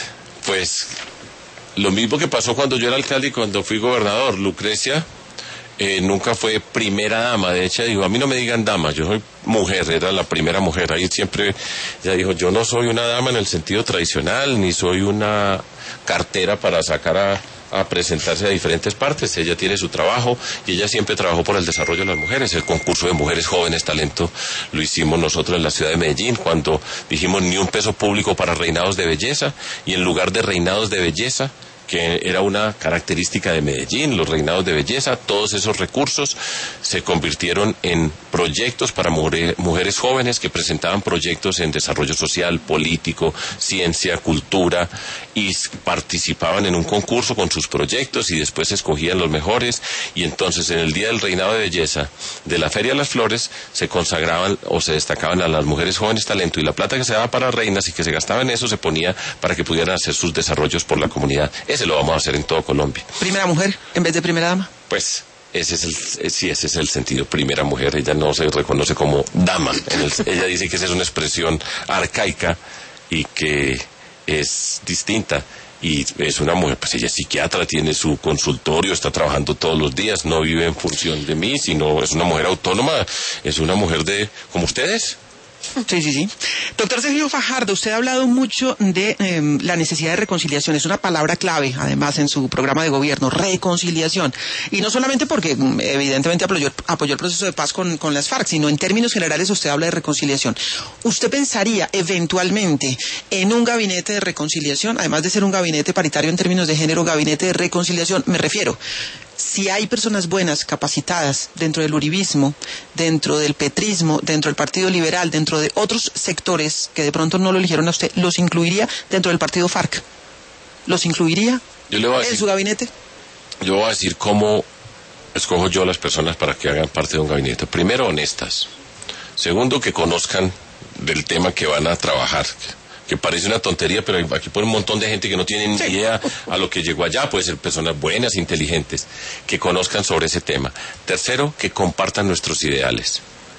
Pues lo mismo que pasó cuando yo era alcalde y cuando fui gobernador. Lucrecia Eh, nunca fue primera dama, de hecho dijo, a mí no me digan dama, yo soy mujer, era la primera mujer. Ahí siempre ella dijo, yo no soy una dama en el sentido tradicional, ni soy una cartera para sacar a, a presentarse a diferentes partes. Ella tiene su trabajo y ella siempre trabajó por el desarrollo de las mujeres. El concurso de mujeres jóvenes talento lo hicimos nosotros en la ciudad de Medellín, cuando dijimos ni un peso público para reinados de belleza, y en lugar de reinados de belleza, que era una característica de Medellín, los reinados de belleza, todos esos recursos se convirtieron en proyectos para mujeres, mujeres jóvenes que presentaban proyectos en desarrollo social, político, ciencia, cultura, y participaban en un concurso con sus proyectos y después se escogían los mejores, y entonces en el día del reinado de belleza de la Feria de las Flores se consagraban o se destacaban a las mujeres jóvenes talento, y la plata que se daba para reinas y que se gastaba en eso se ponía para que pudieran hacer sus desarrollos por la comunidad. Ese lo vamos a hacer en todo Colombia. ¿Primera mujer en vez de primera dama? Pues ese es el, sí, ese es el sentido, primera mujer. Ella no se reconoce como dama. En el, ella dice que esa es una expresión arcaica y que es distinta. Y es una mujer, pues ella es psiquiatra, tiene su consultorio, está trabajando todos los días, no vive en función de mí, sino es una mujer autónoma, es una mujer de, como ustedes. Sí, sí, sí. Doctor Sergio Fajardo, usted ha hablado mucho de eh, la necesidad de reconciliación. Es una palabra clave, además, en su programa de gobierno, reconciliación. Y no solamente porque, evidentemente, apoyó, apoyó el proceso de paz con, con las FARC, sino en términos generales usted habla de reconciliación. ¿Usted pensaría, eventualmente, en un gabinete de reconciliación, además de ser un gabinete paritario en términos de género, gabinete de reconciliación? Me refiero, si hay personas buenas, capacitadas, dentro del uribismo, dentro del petrismo, dentro del Partido Liberal, dentro de otros sectores que de pronto no lo eligieron a usted, ¿los incluiría dentro del partido FARC? ¿Los incluiría yo le voy a en decir, su gabinete? Yo voy a decir cómo escojo yo a las personas para que hagan parte de un gabinete. Primero, honestas. Segundo, que conozcan del tema que van a trabajar. Que parece una tontería, pero aquí pone un montón de gente que no tiene ni sí. idea a lo que llegó allá. Puede ser personas buenas, inteligentes, que conozcan sobre ese tema. Tercero, que compartan nuestros ideales.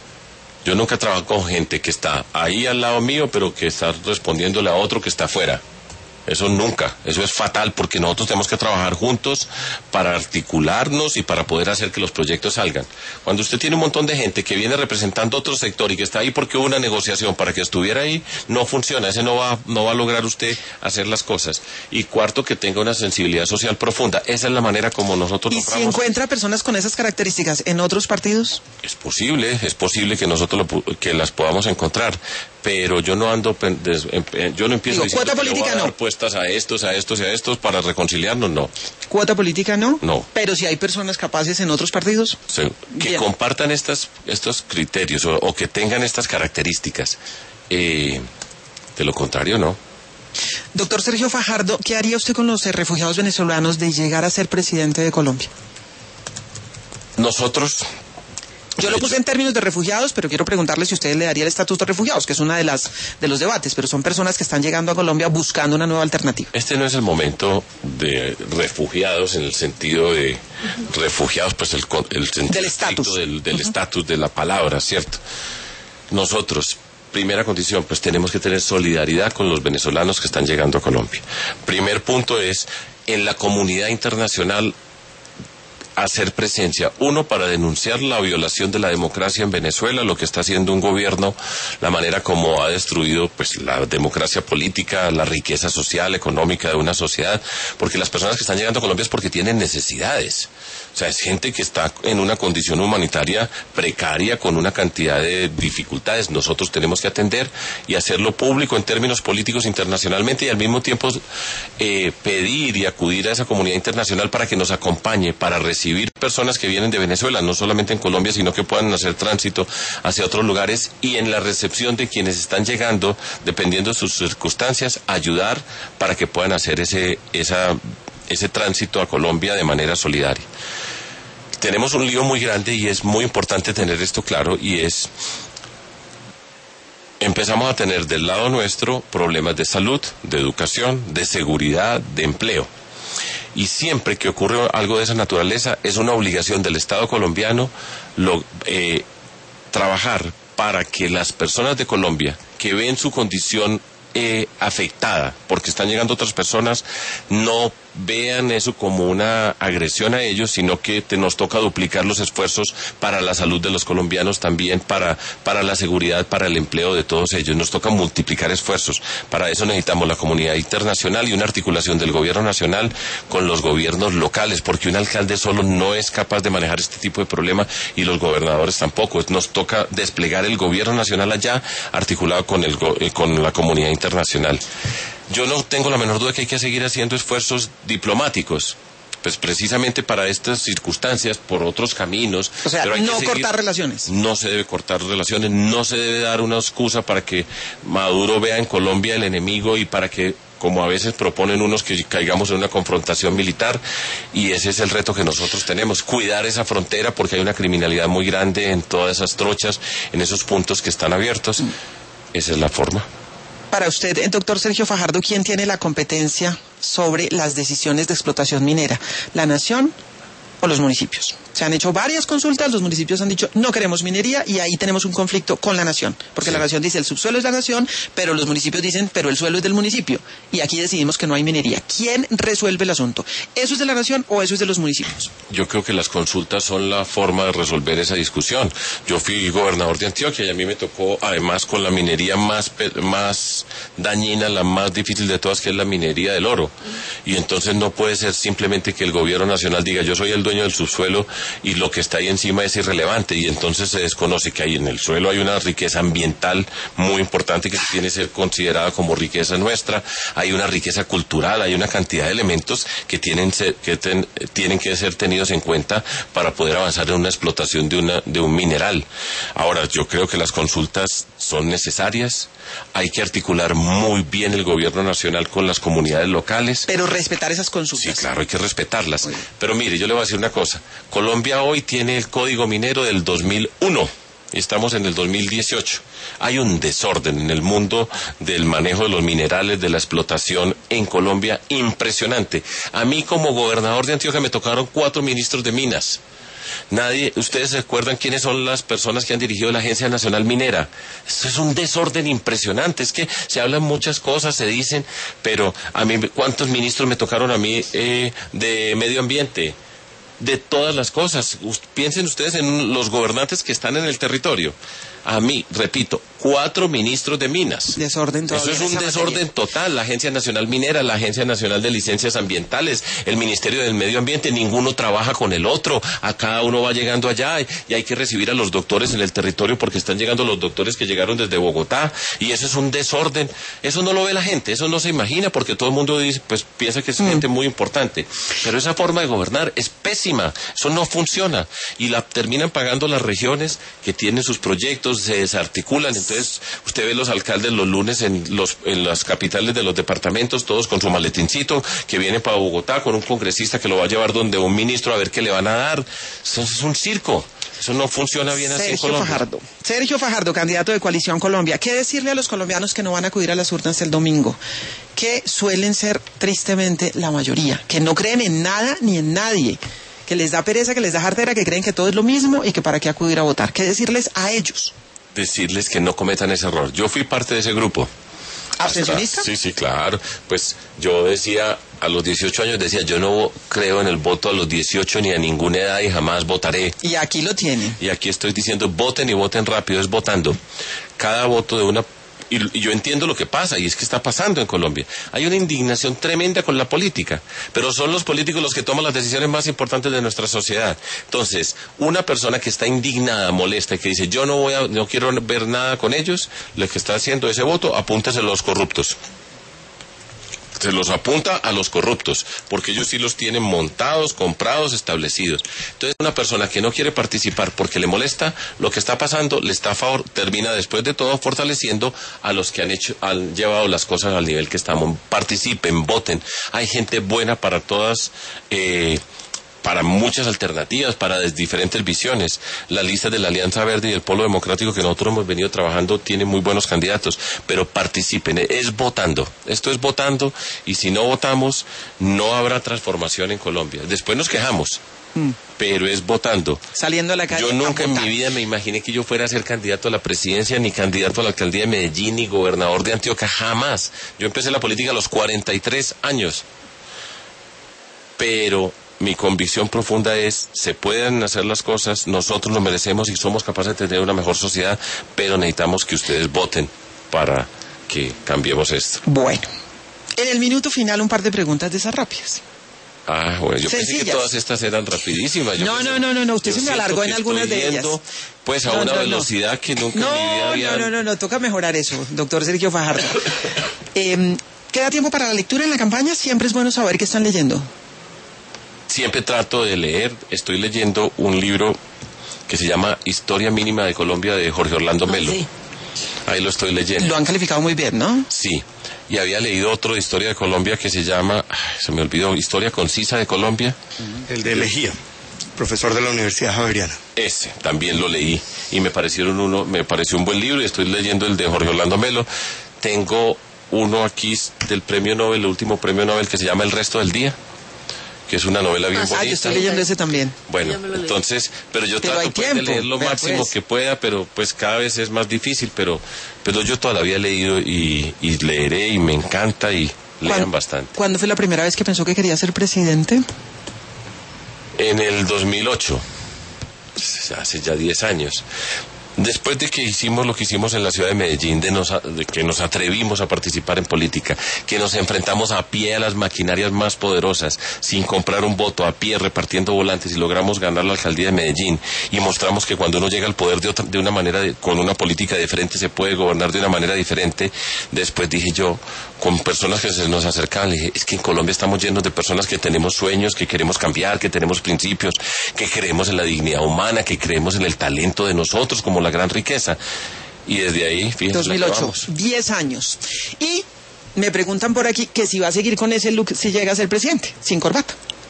Yo nunca trabajo con gente que está ahí al lado mío, pero que está respondiéndole a otro que está afuera. Eso nunca, eso es fatal, porque nosotros tenemos que trabajar juntos para articularnos y para poder hacer que los proyectos salgan. Cuando usted tiene un montón de gente que viene representando otro sector y que está ahí porque hubo una negociación para que estuviera ahí, no funciona, ese no va, no va a lograr usted hacer las cosas. Y cuarto, que tenga una sensibilidad social profunda. Esa es la manera como nosotros ¿Y logramos. si encuentra personas con esas características en otros partidos? Es posible, es posible que nosotros lo, que las podamos encontrar. Pero yo no ando, yo no empiezo Digo, cuota política a dar no. puestas a estos, a estos y a estos para reconciliarnos, no. ¿Cuota política no? No. Pero si hay personas capaces en otros partidos. Sí, que Bien. compartan estas, estos criterios o, o que tengan estas características. Eh, de lo contrario, no. Doctor Sergio Fajardo, ¿qué haría usted con los refugiados venezolanos de llegar a ser presidente de Colombia? Nosotros... Yo lo puse en términos de refugiados, pero quiero preguntarle si usted le daría el estatus de refugiados, que es una de las de los debates, pero son personas que están llegando a Colombia buscando una nueva alternativa. Este no es el momento de refugiados en el sentido de refugiados, pues el, el sentido del estatus del, del estatus uh-huh. de la palabra, ¿cierto? Nosotros, primera condición, pues tenemos que tener solidaridad con los venezolanos que están llegando a Colombia. Primer punto es, en la comunidad internacional, hacer presencia, uno, para denunciar la violación de la democracia en Venezuela, lo que está haciendo un gobierno, la manera como ha destruido pues la democracia política, la riqueza social, económica de una sociedad, porque las personas que están llegando a Colombia es porque tienen necesidades. O sea, es gente que está en una condición humanitaria precaria con una cantidad de dificultades. Nosotros tenemos que atender y hacerlo público en términos políticos internacionalmente y al mismo tiempo eh, pedir y acudir a esa comunidad internacional para que nos acompañe, para recibir personas que vienen de Venezuela, no solamente en Colombia, sino que puedan hacer tránsito hacia otros lugares, y en la recepción de quienes están llegando, dependiendo de sus circunstancias, ayudar para que puedan hacer ese, esa, ese tránsito a Colombia de manera solidaria. Tenemos un lío muy grande y es muy importante tener esto claro, y es, empezamos a tener del lado nuestro problemas de salud, de educación, de seguridad, de empleo. Y siempre que ocurre algo de esa naturaleza, es una obligación del Estado colombiano lo, eh, trabajar para que las personas de Colombia que ven su condición eh, afectada, porque están llegando otras personas, no vean eso como una agresión a ellos, sino que te, nos toca duplicar los esfuerzos para la salud de los colombianos, también para, para la seguridad, para el empleo de todos ellos. Nos toca multiplicar esfuerzos. Para eso necesitamos la comunidad internacional y una articulación del gobierno nacional con los gobiernos locales, porque un alcalde solo no es capaz de manejar este tipo de problema y los gobernadores tampoco. Nos toca desplegar el gobierno nacional allá, articulado con, el, con la comunidad internacional. Yo no tengo la menor duda que hay que seguir haciendo esfuerzos diplomáticos, pues precisamente para estas circunstancias, por otros caminos. O sea, pero hay no que seguir, cortar relaciones. No se debe cortar relaciones, no se debe dar una excusa para que Maduro vea en Colombia el enemigo y para que, como a veces proponen unos, que caigamos en una confrontación militar, y ese es el reto que nosotros tenemos, cuidar esa frontera, porque hay una criminalidad muy grande en todas esas trochas, en esos puntos que están abiertos. Mm. Esa es la forma. Para usted, el doctor Sergio Fajardo, ¿quién tiene la competencia sobre las decisiones de explotación minera? ¿La nación o los municipios? Se han hecho varias consultas, los municipios han dicho no queremos minería y ahí tenemos un conflicto con la nación, porque sí. La nación dice el subsuelo es la nación, pero los municipios dicen pero el suelo es del municipio y aquí decidimos que no hay minería. ¿Quién resuelve el asunto? ¿Eso es de la nación o eso es de los municipios? Yo creo que las consultas son la forma de resolver esa discusión. Yo fui gobernador de Antioquia y a mí me tocó, además, con la minería más, más dañina, la más difícil de todas, que es la minería del oro. Y entonces no puede ser simplemente que el gobierno nacional diga yo soy el dueño del subsuelo y lo que está ahí encima es irrelevante, y entonces se desconoce que ahí en el suelo hay una riqueza ambiental muy importante que tiene que ser considerada como riqueza nuestra, hay una riqueza cultural, hay una cantidad de elementos que tienen, ser, que ten, tienen que ser tenidos en cuenta para poder avanzar en una explotación de, una, de un mineral. Ahora, yo creo que las consultas son necesarias, hay que articular muy bien el gobierno nacional con las comunidades locales. Pero respetar esas consultas. Sí, claro, hay que respetarlas. Pero mire, yo le voy a decir una cosa, Colombia hoy tiene el Código Minero del dos mil uno. Y estamos en el dos mil dieciocho. Hay un desorden en el mundo del manejo de los minerales, de la explotación en Colombia, impresionante. A mí, como gobernador de Antioquia, me tocaron cuatro ministros de minas. Nadie, ustedes se acuerdan quiénes son las personas que han dirigido la Agencia Nacional Minera. Esto es un desorden impresionante. Es que se hablan muchas cosas, se dicen, pero a mí, ¿cuántos ministros me tocaron a mí eh, de medio ambiente? De todas las cosas. Piensen ustedes en los gobernantes que están en el territorio. A mí, repito, cuatro ministros de minas. Desorden Eso es un desorden materia. total. La Agencia Nacional Minera, la Agencia Nacional de Licencias Ambientales, el Ministerio del Medio Ambiente, ninguno trabaja con el otro. A cada uno va llegando allá y, y hay que recibir a los doctores en el territorio porque están llegando los doctores que llegaron desde Bogotá, y eso es un desorden. Eso no lo ve la gente, eso no se imagina, porque todo el mundo dice, pues piensa que es mm. gente muy importante. Pero esa forma de gobernar es pésima, eso no funciona. Y la terminan pagando las regiones que tienen sus proyectos, se desarticulan. Entonces usted ve los alcaldes los lunes en, los, en las capitales de los departamentos, todos con su maletincito, que viene para Bogotá con un congresista que lo va a llevar donde un ministro a ver qué le van a dar. Eso es un circo. Eso no funciona bien así en Colombia. Fajardo. Sergio Fajardo, candidato de Coalición Colombia. ¿Qué decirle a los colombianos que no van a acudir a las urnas el domingo? Que suelen ser tristemente la mayoría, que no creen en nada ni en nadie, que les da pereza, que les da jartera, que creen que todo es lo mismo y que para qué acudir a votar. ¿Qué decirles a ellos? Decirles que no cometan ese error. Yo fui parte de ese grupo. ¿Abstencionista? Sí, sí, claro. Pues yo decía, a los dieciocho años decía, yo no creo en el voto a los dieciocho ni a ninguna edad y jamás votaré. Y aquí lo tienen. Y aquí estoy diciendo, voten y voten rápido, es votando. Cada voto de una... Y, y yo entiendo lo que pasa, y es que está pasando en Colombia. Hay una indignación tremenda con la política, pero son los políticos los que toman las decisiones más importantes de nuestra sociedad. Entonces, una persona que está indignada, molesta, y que dice, yo no voy a, no quiero ver nada con ellos, lo que está haciendo ese voto, apúntase a los corruptos. Se los apunta a los corruptos, porque ellos sí los tienen montados, comprados, establecidos. Entonces, una persona que no quiere participar porque le molesta lo que está pasando, le está a favor, termina después de todo fortaleciendo a los que han hecho, han llevado las cosas al nivel que estamos. Participen, voten. Hay gente buena para todas, eh, para muchas alternativas, para diferentes visiones. La lista de la Alianza Verde y el Polo Democrático que nosotros hemos venido trabajando tiene muy buenos candidatos, pero participen, es votando. Esto es votando, y si no votamos, no habrá transformación en Colombia. Después nos quejamos, mm. pero es votando. Saliendo a la calle. Yo nunca en mi vida me imaginé que yo fuera a ser candidato a la presidencia, ni candidato a la alcaldía de Medellín, ni gobernador de Antioquia, jamás. Yo empecé la política a los cuarenta y tres años. Pero mi convicción profunda es, se pueden hacer las cosas, nosotros lo merecemos y somos capaces de tener una mejor sociedad, pero necesitamos que ustedes voten para que cambiemos esto. Bueno, en el minuto final un par de preguntas de esas rápidas. Ah, bueno, yo Sencillas. Pensé que todas estas eran rapidísimas. Yo no, pensé, no, no, no, no, usted se me alargó en que algunas de ellas. Pues a no, una no, velocidad no. que nunca no, en mi vida había... No, no, no, no, toca mejorar eso, doctor Sergio Fajardo. eh, ¿Queda tiempo para la lectura en la campaña? Siempre es bueno saber qué están leyendo. Siempre trato de leer, estoy leyendo un libro que se llama Historia Mínima de Colombia de Jorge Orlando Melo. Sí. Ahí lo estoy leyendo. Lo han calificado muy bien, ¿no? Sí, y había leído otro de Historia de Colombia que se llama, ay, se me olvidó, Historia Concisa de Colombia. El de Lejía, profesor de la Universidad Javeriana. Ese, también lo leí y me parecieron uno, me pareció un buen libro y estoy leyendo el de Jorge Orlando Melo. Tengo uno aquí del premio Nobel, el último premio Nobel que se llama El Resto del Día, que es una novela bien ah, bonita. Ah, yo estoy leyendo ese también. Bueno, entonces, pero yo pero trato pues, de leer lo máximo pues. que pueda, pero pues cada vez es más difícil, pero pero yo todavía he leído y, y leeré y me encanta y lean bastante. ¿Cuándo fue la primera vez que pensó que quería ser presidente? En el dos mil ocho, hace ya diez años. Después de que hicimos lo que hicimos en la ciudad de Medellín, de, nos, de que nos atrevimos a participar en política, que nos enfrentamos a pie a las maquinarias más poderosas, sin comprar un voto, a pie, repartiendo volantes, y logramos ganar la alcaldía de Medellín, y mostramos que cuando uno llega al poder de, otra, de una manera, de, con una política diferente, se puede gobernar de una manera diferente. Después dije yo, con personas que se nos acercaban, le dije, es que en Colombia estamos llenos de personas que tenemos sueños, que queremos cambiar, que tenemos principios, que creemos en la dignidad humana, que creemos en el talento de nosotros como la gran riqueza. Y desde ahí, fíjense, dos mil ocho, diez años. Y me preguntan por aquí que si va a seguir con ese look si llega a ser presidente, sin corbata.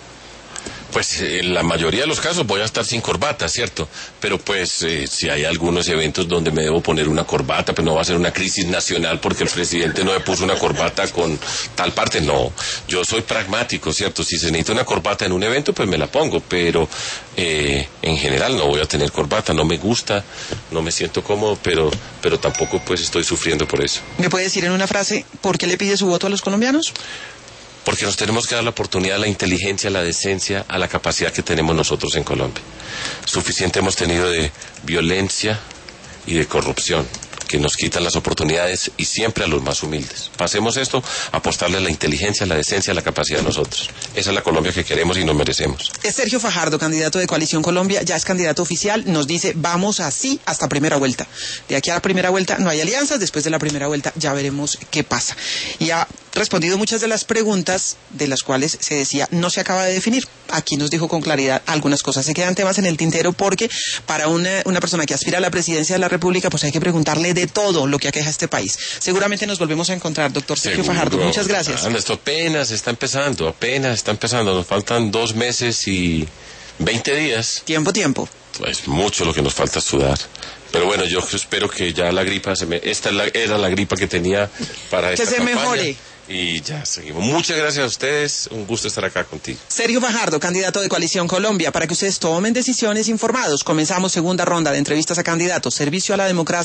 Pues en la mayoría de los casos voy a estar sin corbata, ¿cierto? Pero pues eh, si hay algunos eventos donde me debo poner una corbata, pues no va a ser una crisis nacional porque el presidente no me puso una corbata con tal parte, no. Yo soy pragmático, ¿cierto? Si se necesita una corbata en un evento, pues me la pongo, pero eh, en general no voy a tener corbata, no me gusta, no me siento cómodo, pero, pero tampoco pues estoy sufriendo por eso. ¿Me puede decir en una frase por qué le pide su voto a los colombianos? Porque nos tenemos que dar la oportunidad a la inteligencia, a la decencia, a la capacidad que tenemos nosotros en Colombia. Suficiente hemos tenido de violencia y de corrupción, que nos quitan las oportunidades y siempre a los más humildes. Pasemos esto, apostarle a la inteligencia, a la decencia, a la capacidad de nosotros. Esa es la Colombia que queremos y nos merecemos. Es Sergio Fajardo, candidato de Coalición Colombia, ya es candidato oficial, nos dice vamos así hasta primera vuelta. De aquí a la primera vuelta no hay alianzas, después de la primera vuelta ya veremos qué pasa. Y ha respondido muchas de las preguntas de las cuales se decía no se acaba de definir. Aquí nos dijo con claridad algunas cosas. Se quedan temas en el tintero porque para una, una persona que aspira a la presidencia de la República pues hay que preguntarle de todo lo que aqueja a este país. Seguramente nos volvemos a encontrar, doctor Sergio Seguro. Fajardo. Muchas gracias. Ah, esto apenas está empezando, apenas está empezando. Nos faltan dos meses y veinte días. Tiempo, tiempo. Es mucho lo que nos falta sudar. Pero bueno, yo espero que ya la gripa, se me, esta era la gripa que tenía para esta que se campaña. mejore. Y ya seguimos. Muchas gracias a ustedes. Un gusto estar acá contigo. Sergio Fajardo, candidato de Coalición Colombia, para que ustedes tomen decisiones informados. Comenzamos segunda ronda de entrevistas a candidatos. Servicio a la democracia.